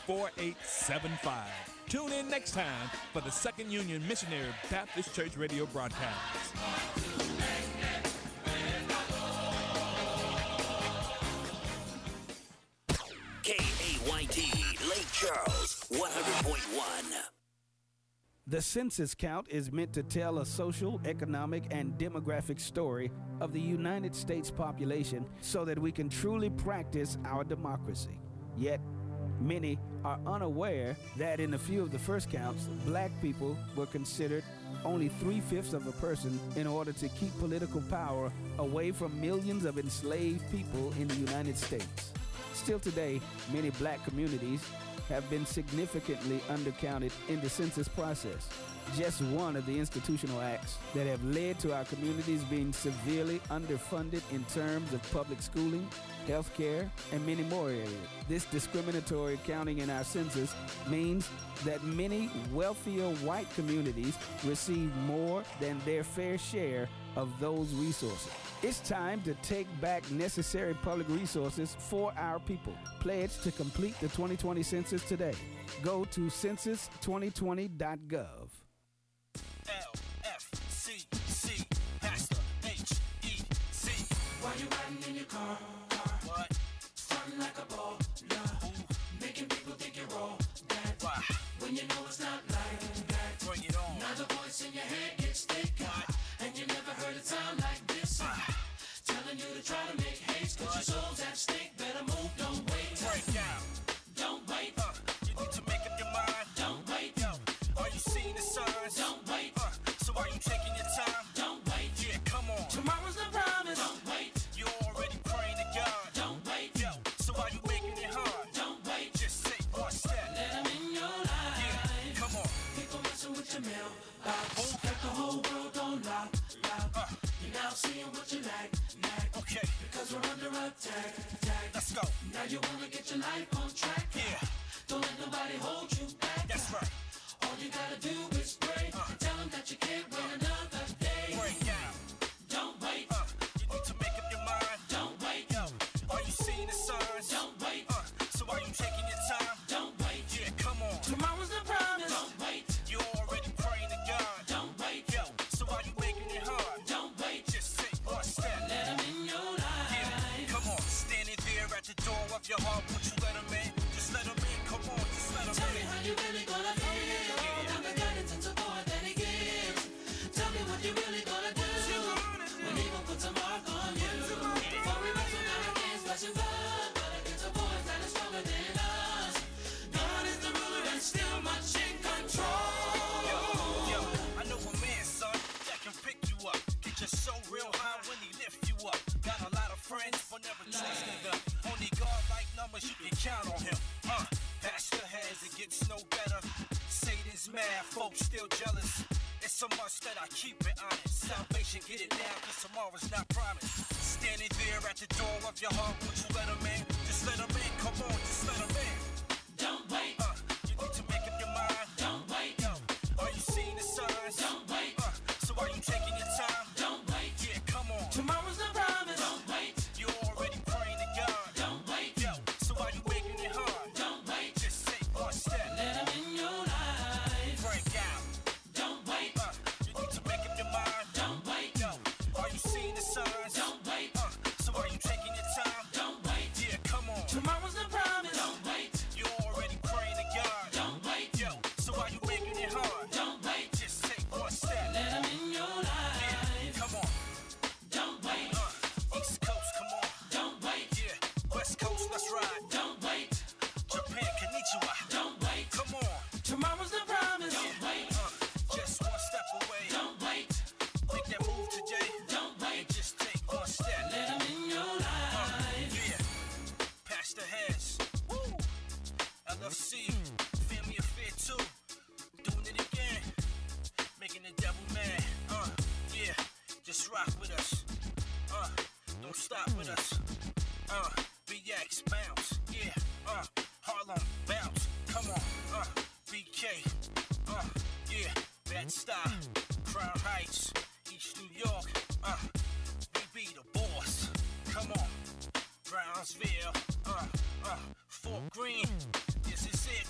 4875. Tune in next time for the Second Union Missionary Baptist Church radio broadcast. KAYT, Lake Charles, 100.1. The census count is meant to tell a social, economic, and demographic story of the United States population so that we can truly practice our democracy. Yet, many are unaware that in a few of the first counts, black people were considered only 3/5 of a person in order to keep political power away from millions of enslaved people in the United States. Still today, many black communities have been significantly undercounted in the census process. Just one of the institutional acts that have led to our communities being severely underfunded in terms of public schooling, healthcare, and many more areas. This discriminatory counting in our census means that many wealthier white communities receive more than their fair share of those resources. It's time to take back necessary public resources for our people. Pledge to complete the 2020 census today. Go to census2020.gov. LFCC, Pastor HEC. Why you riding in your car? What? Frontin' like a baller. Making people think you're all that. Why? When you know it's not like that. Bring it on. Now the voice in your head gets thicker. And you never heard it sound like this. Telling you to try to make haste. Cause your soul's at stake. Better move, don't wait. Break down. Don't wait. You need to make up your mind. Don't wait. Yo, are you seeing the signs? Don't wait. So are you taking your time? Don't wait. Yeah, come on. Tomorrow's the promise. Don't wait. You're already praying to God. Don't wait. Yo, so are you making it hard? Don't wait. Just take one step. Let them in your life. Yeah, come on. People messing with your mailbox. Got the whole world on lock. You're now seeing what you lack. Okay. Because we're under attack. Let's go. Now you wanna get your life on track. Yeah. Don't let nobody hold you back. That's right. All you gotta do is pray. Tell them that you can't wait another day. Break down. Don't wait. You need to make up your mind. Don't wait. Yo, are you seeing the signs? Don't wait. So are you taking your time? Don't wait. Yeah, come on. Tomorrow's the promise. Don't wait. You're already praying to God. Don't wait. Yo, so are you making it hard? Don't wait. Just take one step. Let them in your life. Yeah, come on. Standing there at the door of your heart, won't you let them in? Just let them in. Come on, just let them Tell me in. how you really gonna feel. I'm the guidance and support that he gives. Tell me what you really gonna do. When he gon' put some mark on you. For we wrestle not against flesh and blood, but against a force that is stronger than us. God is the ruler and still much in control. Yo, I know a man, son, that can pick you up. Get your soul real high when he lift you up. Got a lot of friends, but never trusting them. Only God like numbers, you can count on him. Pastor has, it gets no better. Satan's mad, folks still jealous. It's a must that I keep it honest. Salvation, get it down, cause tomorrow's not promised. Standing there at the door of your heart, won't you let him in? Just let him in, come on, just let him in. Don't wait. You need to make up your mind. Don't wait. Yo, are you seeing the signs? Don't wait. So are you taking your time? Don't wait. Yeah, come on. Tomorrow's the promise. Don't wait. You're already praying to God. Don't wait. Yo, so are you making it hard? Don't wait. Just take one step. Let them in your life. Break out. Don't wait. You need to make up your mind. Don't wait. Yo, are you seeing the signs? Don't wait. So are you taking your time? Don't wait. Yeah, come on. Tomorrow's the promise. Don't wait. You're already praying to God. Don't wait. Yo, so are you making it hard? Don't wait. Just take one step. Let them in your life. Yeah, come on. Don't wait. East Coast, come on. Don't wait. Yeah, West Coast, let's ride. Don't wait. Japan, konnichiwa. Don't wait. Come on. Tomorrow's the promise. Don't wait. Just one step away. Don't wait. Make that move today. Don't wait. And just take one step. Let them in your life. Yeah. Pastor Heads. Woo. LFC. Family Affair 2. Doing it again. Making the devil mad. Yeah. Just rock with us. Don't stop with us. BX bounce. Yeah. Harlem bounce. Come on. BK. Yeah. Bed-Stuy. Crown Heights. East New York. We be the boss. Come on. Brownsville. Fort Greene. This is it.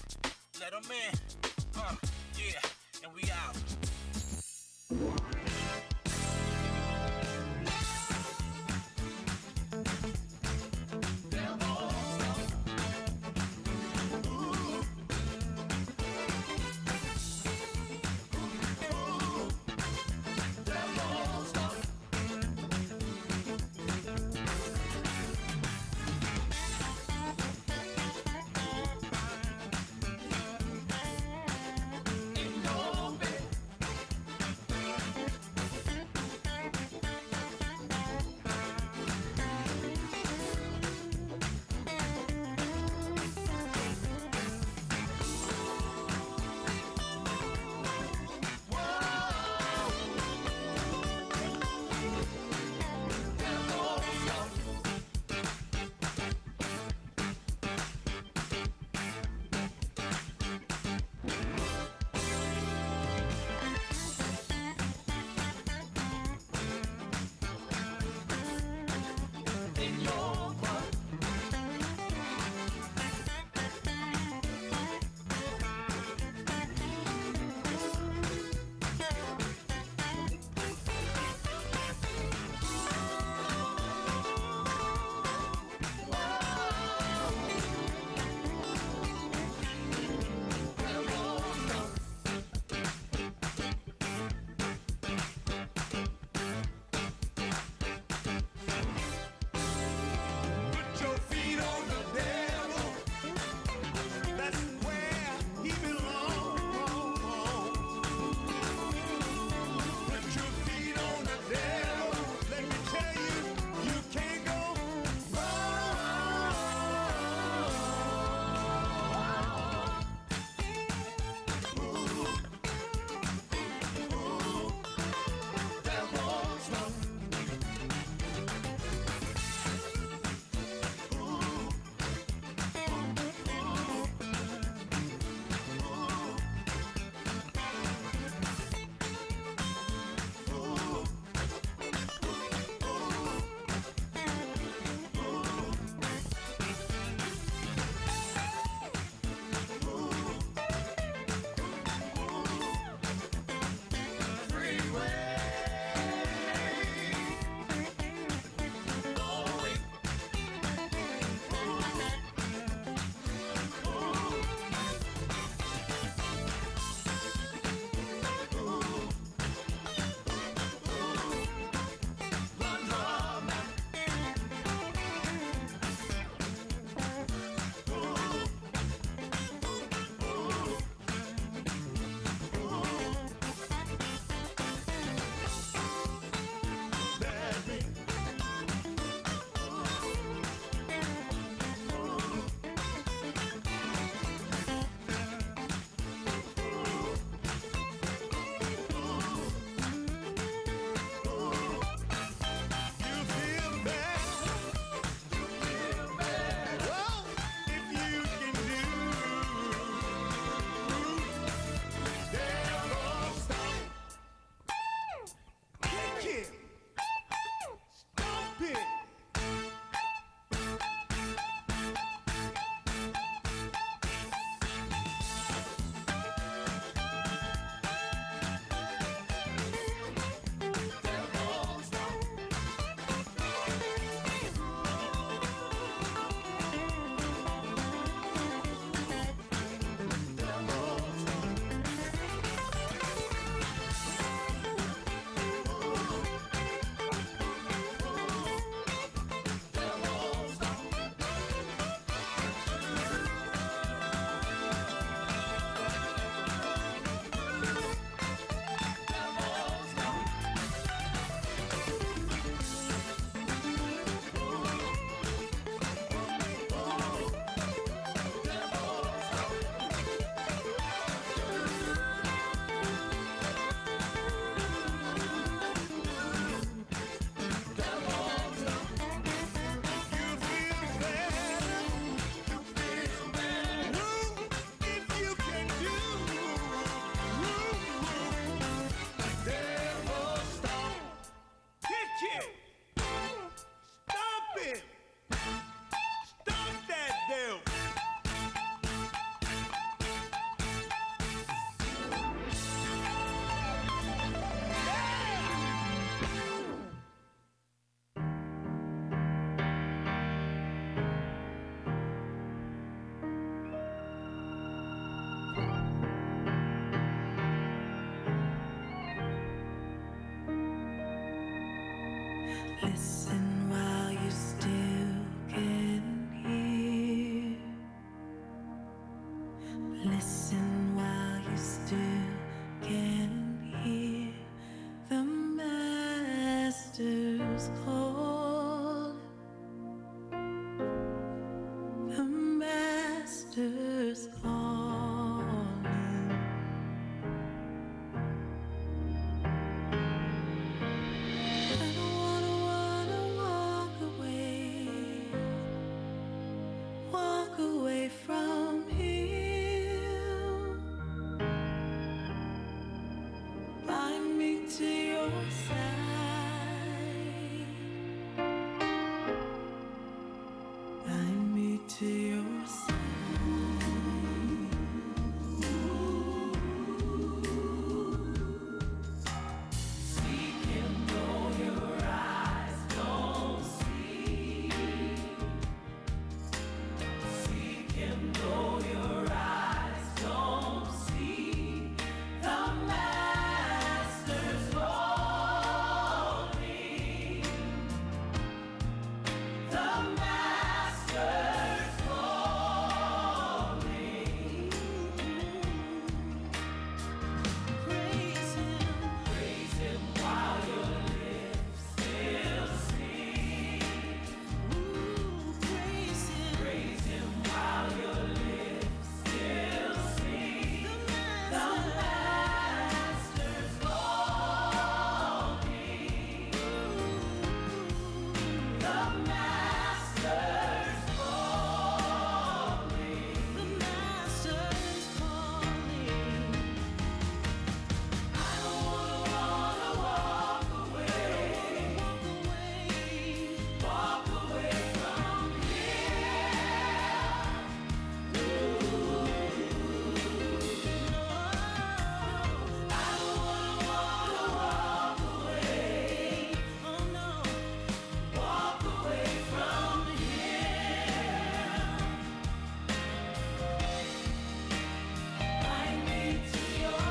Listen while you still can hear the Master's call. The Master's calling. I don't wanna walk away from Him. Bind me to your side. Bind me to your side. Seek Him though your eyes don't see. Seek Him though your eyes don't see. The Master's calling. The Master's calling. Praise Him while your lips still sing. Praise Him while your lips still sing. The Master's calling. The Master's calling. The Master's calling. I don't wanna walk away. Walk away from here. I don't wanna walk away. Oh no. Walk away from here. Bind me to your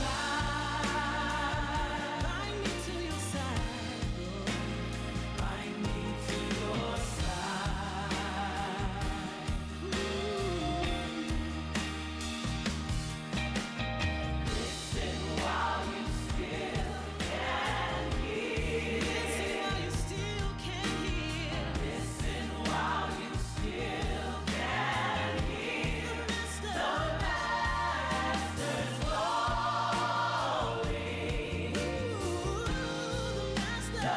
side. Bind me to your side. Bind me to your side. Listen while you still can hear. Listen while you still can hear. Listen while you still can hear. The Master's calling. The Master's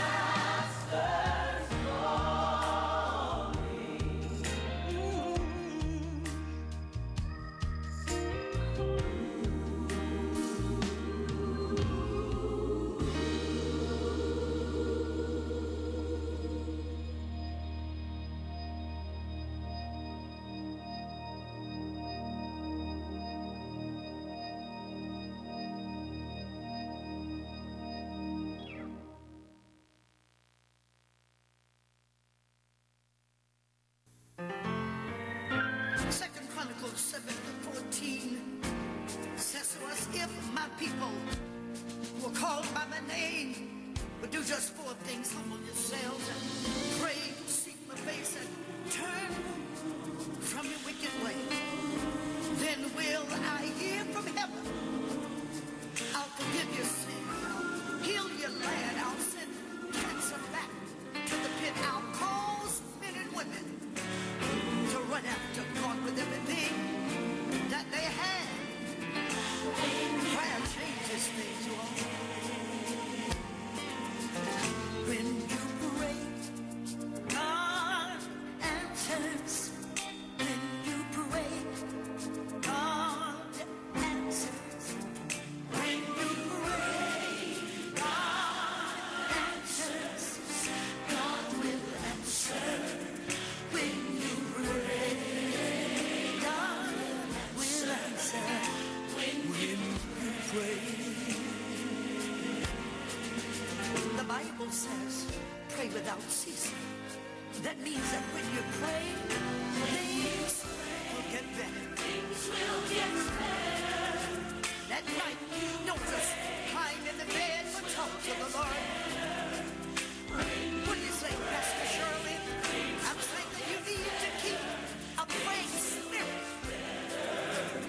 Second Chronicles 7:14 says to us, if my people who are called by my name would do just four things: humble yourselves and pray, seek my face, and turn from your wicked way, then will I hear from heaven. I'll forgive your sin, I'll heal your land, I'll send cancer back to the pit, I'll cause men and women to run after God with everything that they have. Prayer changes things, you all. When you pray, God answers. When you pray, God answers. When you pray, God answers. God will answer. When you pray, God will answer. When you pray. The Bible says, pray without ceasing. That means that when you pray, things will get better. Things will get better. That night, don't just climb in the bed, but talk to the Lord. What do you say, Pastor Shirley? I'm saying that you need to keep a praying spirit.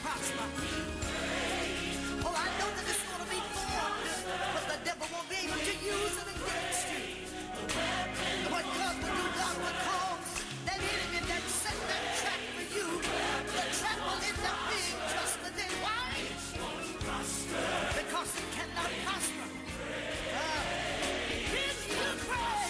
prosper. Oh, I know that it's going to be formed, but the devil won't be able to use it against you. What God will do, God will cause that enemy that set that trap for you, the trap will end up being just the day. Why? Because it cannot prosper. When you pray,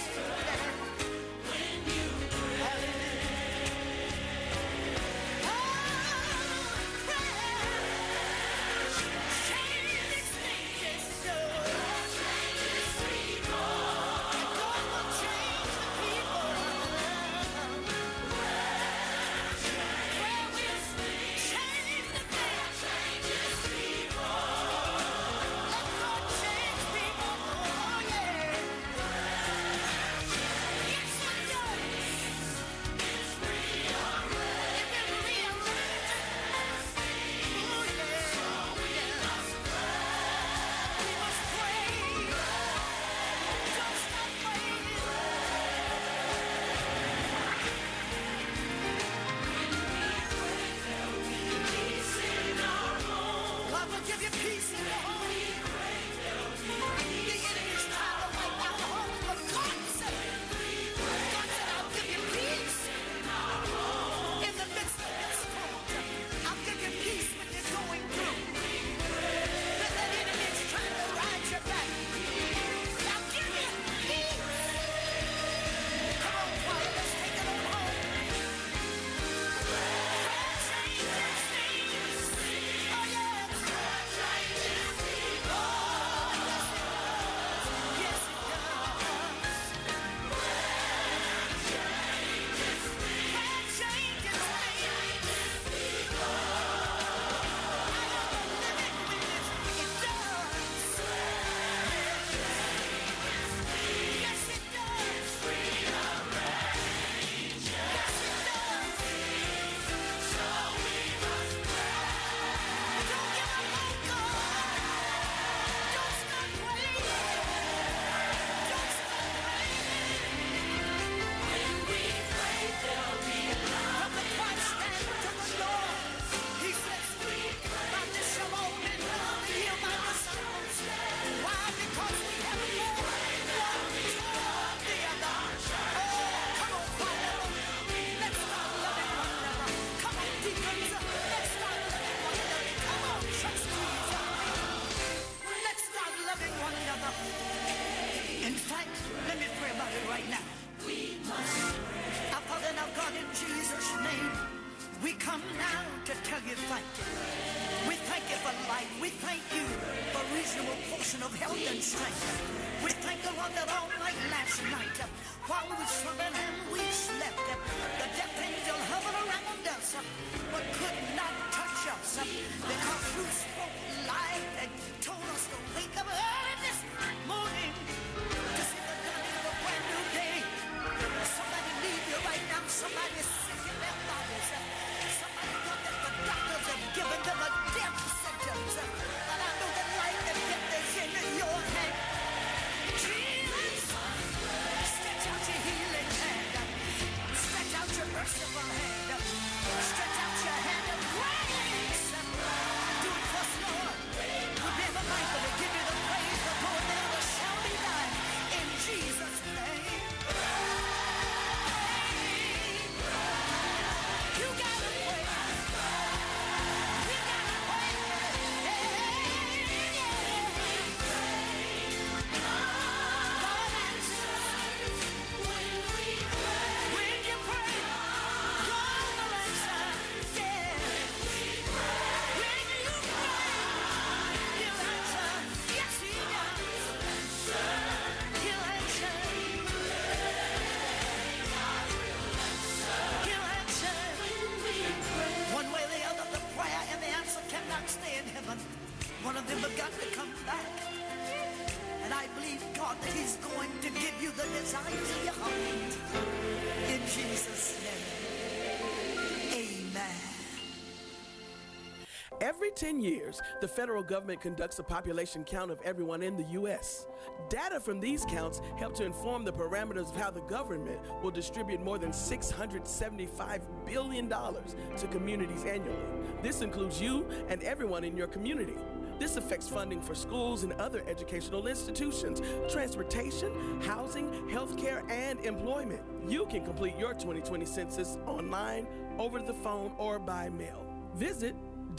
Every 10 years, the federal government conducts a population count of everyone in the U.S. Data from these counts help to inform the parameters of how the government will distribute more than $675 billion to communities annually. This includes you and everyone in your community. This affects funding for schools and other educational institutions, transportation, housing, healthcare, and employment. You can complete your 2020 census online, over the phone, or by mail. Visit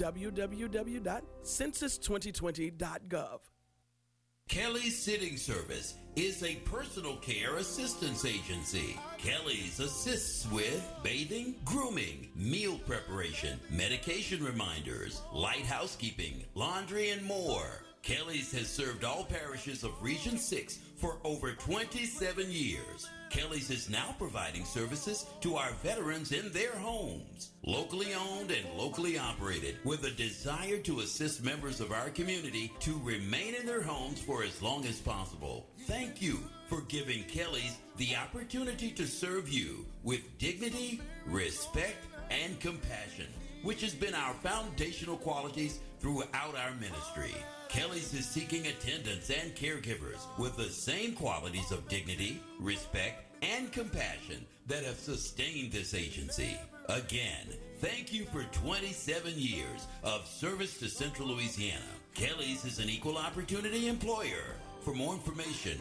www.census2020.gov. Kelly's Sitting Service is a personal care assistance agency. Kelly's assists with bathing, grooming, meal preparation, medication reminders, light housekeeping, laundry, and more. Kelly's has served all parishes of Region 6 for over 27 years. Kelly's is now providing services to our veterans in their homes. Locally owned and locally operated, with a desire to assist members of our community to remain in their homes for as long as possible. Thank you for giving Kelly's the opportunity to serve you with dignity, respect, and compassion, which has been our foundational qualities throughout our ministry. Kelly's is seeking attendants and caregivers with the same qualities of dignity, respect, and compassion that have sustained this agency. Again, thank you for 27 years of service to Central Louisiana. Kelly's is an equal opportunity employer. For more information,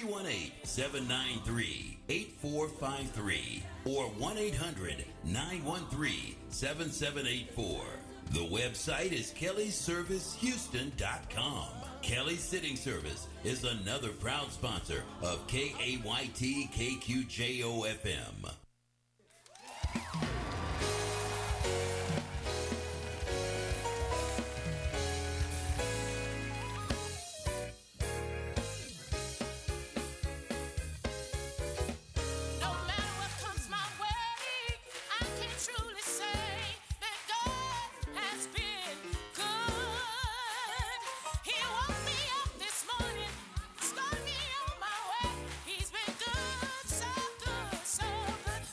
318-793-8453 or 1-800-913-7784. The website is kellysservicehouston.com. Kelly's Sitting Service is another proud sponsor of KAYT KQJO FM. He's been good, so good, so good.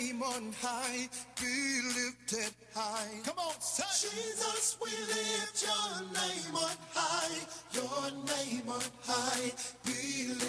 name on high, be lifted high. Come on, say. Jesus, we lift your name on high, your name on high, be lifted